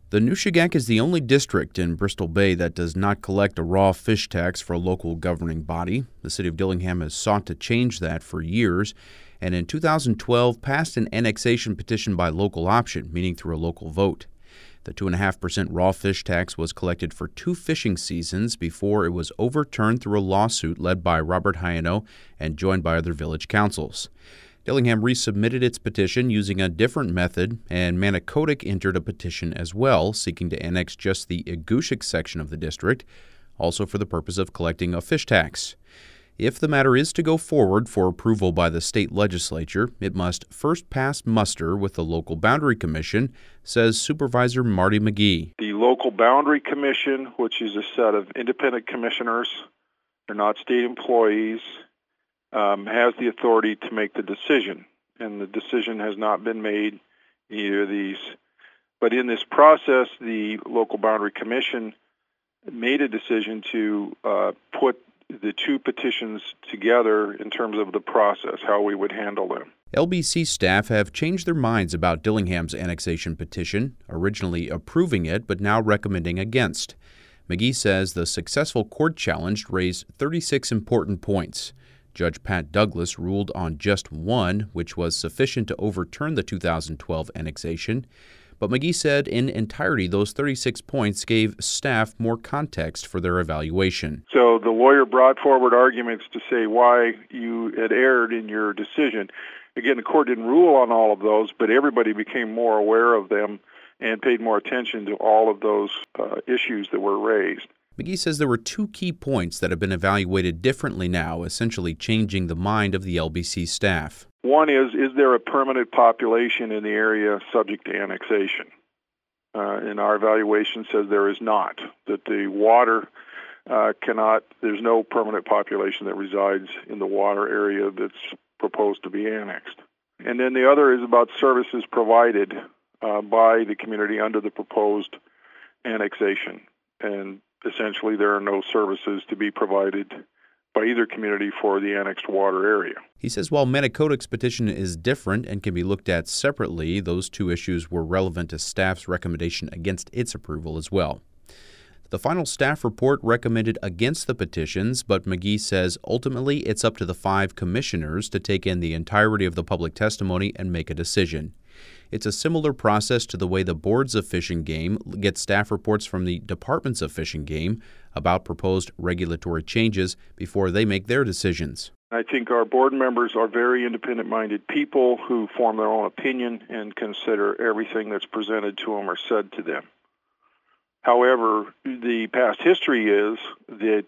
The Nushagak is the only district in Bristol Bay that does not collect a raw fish tax for a local governing body. The city of Dillingham has sought to change that for years, and in 2012 passed an annexation petition by local option, meaning through a local vote. The 2.5% raw fish tax was collected for 2 fishing seasons before it was overturned through a lawsuit led by Robert Hayano and joined by other village councils. Dillingham resubmitted its petition using a different method, and Manicodic entered a petition as well, seeking to annex just the Egushik section of the district, also for the purpose of collecting a fish tax. If the matter is to go forward for approval by the state legislature, it must first pass muster with the Local Boundary Commission, says Supervisor Marty McGee. The Local Boundary Commission, which is a set of independent commissioners, they're not state employees, has the authority to make the decision, and the decision has not been made in either of these. But in this process, the Local Boundary Commission made a decision to put the 2 petitions together in terms of the process, how we would handle them. LBC staff have changed their minds about Dillingham's annexation petition, originally approving it but now recommending against. McGee says the successful court challenge raised 36 important points. Judge Pat Douglas ruled on just one, which was sufficient to overturn the 2012 annexation. But McGee said in entirety those 36 points gave staff more context for their evaluation. So the lawyer brought forward arguments to say why you had erred in your decision. Again, the court didn't rule on all of those, but everybody became more aware of them and paid more attention to all of those issues that were raised. McGee says there were 2 key points that have been evaluated differently now, essentially changing the mind of the LBC staff. One is there a permanent population in the area subject to annexation? And our evaluation says there is not, that the water there's no permanent population that resides in the water area that's proposed to be annexed. And then the other is about services provided by the community under the proposed annexation. And essentially, there are no services to be provided by either community for the annexed water area. He says while Manicodic's petition is different and can be looked at separately, those 2 issues were relevant to staff's recommendation against its approval as well. The final staff report recommended against the petitions, but McGee says ultimately it's up to the 5 commissioners to take in the entirety of the public testimony and make a decision. It's a similar process to the way the boards of Fish and Game get staff reports from the departments of Fish and Game about proposed regulatory changes before they make their decisions. I think our board members are very independent-minded people who form their own opinion and consider everything that's presented to them or said to them. However, the past history is that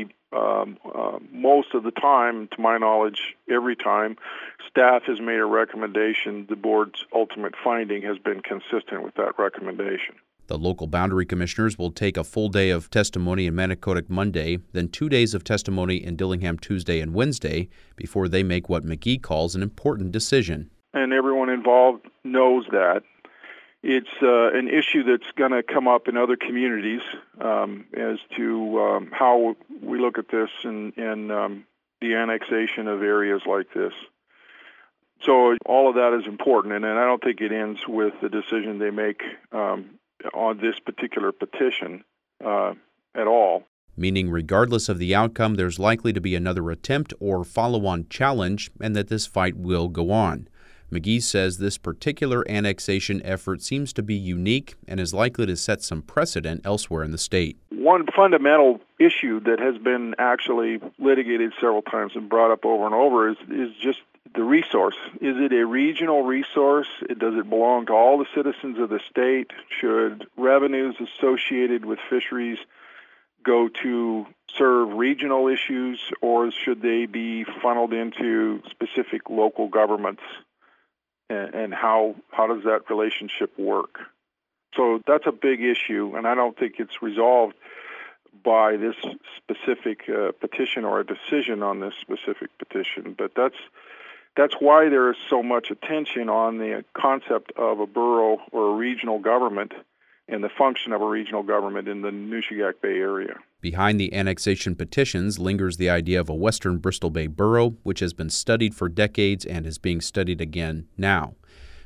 most of the time, to my knowledge, every time staff has made a recommendation, the board's ultimate finding has been consistent with that recommendation. The local boundary commissioners will take a full day of testimony in Manicodic Monday, then 2 days of testimony in Dillingham Tuesday and Wednesday before they make what McGee calls an important decision. And everyone involved knows that. It's an issue that's going to come up in other communities as to how we look at this and the annexation of areas like this. So all of that is important, and I don't think it ends with the decision they make on this particular petition at all. Meaning regardless of the outcome, there's likely to be another attempt or follow-on challenge, and that this fight will go on. McGee says this particular annexation effort seems to be unique and is likely to set some precedent elsewhere in the state. One fundamental issue that has been actually litigated several times and brought up over and over is just the resource. Is it a regional resource? Does it belong to all the citizens of the state? Should revenues associated with fisheries go to serve regional issues, or should they be funneled into specific local governments? And how does that relationship work? So that's a big issue, and I don't think it's resolved by this specific petition or a decision on this specific petition. But that's why there is so much attention on the concept of a borough or a regional government and the function of a regional government in the Nushagak Bay area. Behind the annexation petitions lingers the idea of a western Bristol Bay borough, which has been studied for decades and is being studied again now.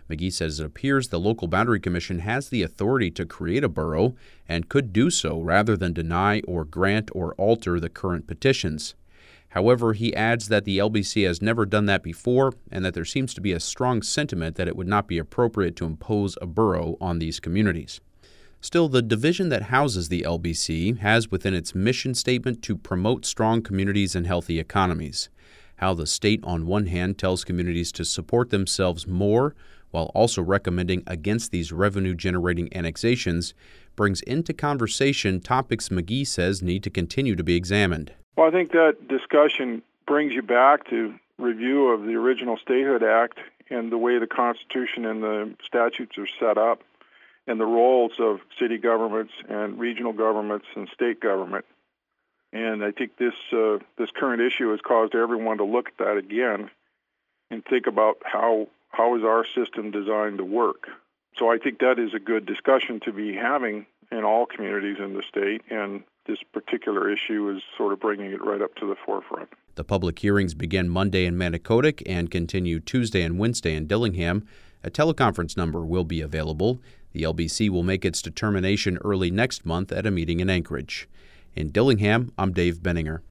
McGee says it appears the local boundary commission has the authority to create a borough and could do so rather than deny or grant or alter the current petitions. However, he adds that the LBC has never done that before and that there seems to be a strong sentiment that it would not be appropriate to impose a borough on these communities. Still, the division that houses the LBC has within its mission statement to promote strong communities and healthy economies. How the state on one hand tells communities to support themselves more while also recommending against these revenue-generating annexations brings into conversation topics McGee says need to continue to be examined. Well, I think that discussion brings you back to review of the original Statehood Act and the way the Constitution and the statutes are set up and the roles of city governments and regional governments and state government. And I think this current issue has caused everyone to look at that again and think about how is our system designed to work. So I think that is a good discussion to be having in all communities in the state, and this particular issue is sort of bringing it right up to the forefront. The public hearings begin Monday in Manicodic and continue Tuesday and Wednesday in Dillingham. A teleconference number will be available. The LBC will make its determination early next month at a meeting in Anchorage. In Dillingham, I'm Dave Benninger.